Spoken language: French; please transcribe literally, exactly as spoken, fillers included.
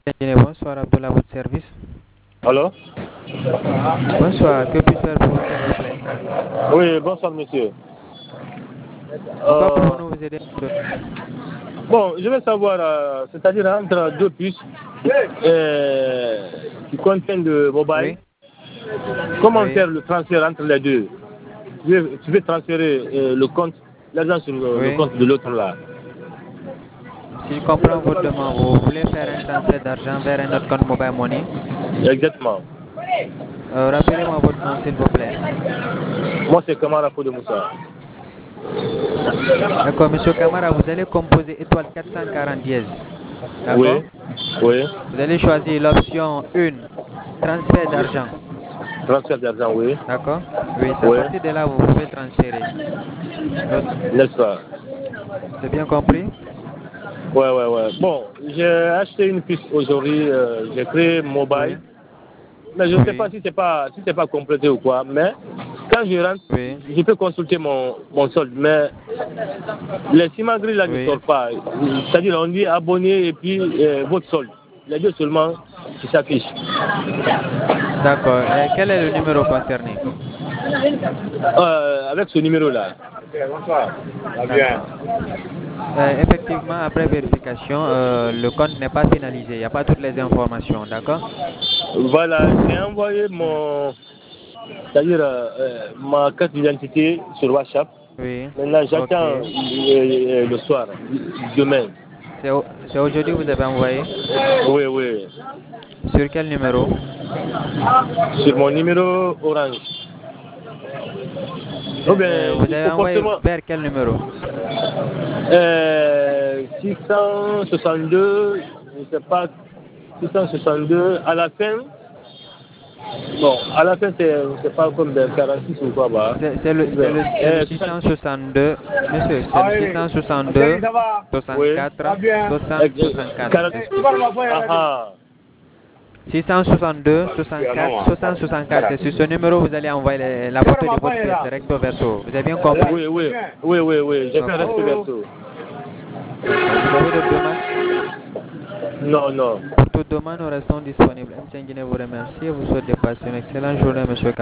Bonsoir, Abdullah, à votre service. Alors? Bonsoir, que puis-je faire pour vous, s'il vous plaît? Oui, bonsoir monsieur. En quoi Euh, pouvons-nous vous aider, monsieur? bon, je veux savoir, euh, c'est-à-dire entre deux puces euh, qui contiennent de mobile, Oui, comment oui, faire le transfert entre les deux? Tu veux, tu veux transférer euh, le compte, l'argent sur le, le oui. compte de l'autre là. Si je comprends votre demande, vous voulez faire un transfert d'argent vers un autre compte mobile money? Exactement. Euh, rappelez-moi votre nom, s'il vous plaît. Moi c'est Kamara de Moussa. D'accord, monsieur Kamara, vous allez composer étoile quatre cent quarante dièse. Oui, D'accord? oui. Vous allez choisir l'option un, transfert d'argent. Transfert d'argent, oui. D'accord? Oui, c'est à Oui, partir de là vous pouvez transférer. L'autre- n'est-ce pas? C'est bien compris? Ouais, ouais, ouais. Bon, j'ai acheté une puce aujourd'hui, euh, j'ai créé Oui, mobile. Mais je ne sais pas oui, si c'est pas si c'est pas complété ou quoi. Mais quand je rentre, oui, je peux consulter mon, mon solde. Mais les simagris là ne oui. sortent pas. C'est-à-dire on dit abonné et puis euh, votre solde. Les deux seulement qui s'affichent. D'accord. Et quel est le numéro concerné? Euh, avec ce numéro là. Bonsoir. Ça va bien. D'accord. Euh, effectivement, après vérification, euh, le compte n'est pas finalisé. Il n'y a pas toutes les informations. D'accord? Voilà, j'ai envoyé mon c'est-à-dire euh, euh, ma carte d'identité sur WhatsApp. Oui. Maintenant Ok. j'attends euh, euh, le soir, demain. C'est au- c'est aujourd'hui que vous avez envoyé? Oui, oui. Sur quel numéro? Sur mon numéro orange. Ou C'est- euh, bien, vous il avez faut envoyé forcément vers quel numéro? euh, six cent soixante-deux, je ne sais pas, six cent soixante-deux, à la fin, bon, à la fin, c'est, c'est pas comme des quarante-six ou quoi, bah. C'est c'est le, Ou c'est bien, le, c'est le euh, six cent soixante-six. soixante-deux. Monsieur, c'est Ah le six oui, cent Salut, soixante-deux, ça va? Oui. Ça va soixante-quatre, bien? soixante, Euh, euh, soixante-quatre. quarante- C'est Tu parles ma voix, ah, ah. six cent soixante-deux, Ah non, soixante-quatre, hein, soixante, soixante-quatre. C'est sur ce numéro que vous allez envoyer les- la Tu parles photo ma de voix, votre pièce là? recto verso. Vous avez bien compris? Oui, oui, oui, oui, oui, j'ai fait un Ok. respect verso. D'accord. Vous avez d'autres demandes? Non, non. Pour toute demande, nous restons disponibles. M. Nguyen vous remercie et vous souhaite de passer une excellente journée, monsieur.